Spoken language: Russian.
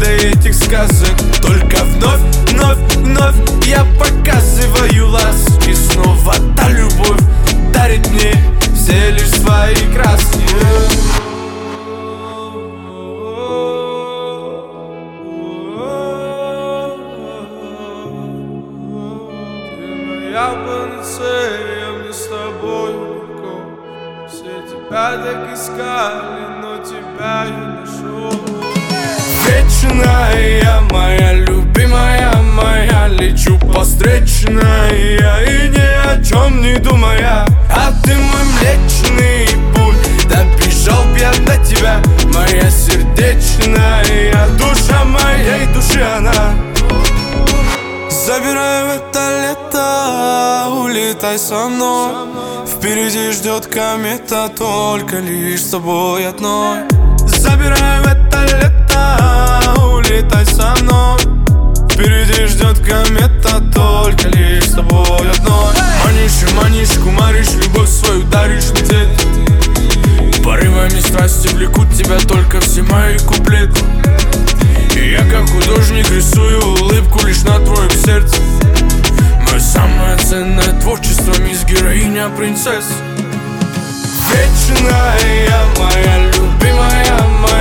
до этих сказок. Только вновь, вновь, вновь я показываю ласки. Снова та любовь дарит мне все лишь свои краски. Я панацея, мне с тобой легко. Все тебя так искали, но тебя я нашел. Вечная моя, любимая моя, лечу по встречной я и ни о чем не думая. А ты мой млечный путь, добежал б я до тебя, моя сердечная, душа моей души она. Забирай в это лето, улетай со мной. Впереди ждет комета, только лишь с тобой одной. Забирай в это лето, улетай со мной. Впереди ждет комета, только лишь с тобой одной. Манишь и манишь, кумаришь, любовь свою даришь мне. Порывами страсти влекут тебя только все мои куплеты. И я как художник рисую улыбку лишь на твоем сердце. Мое самое ценное творчество, мисс героиня принцесса. Вечная моя, любимая моя,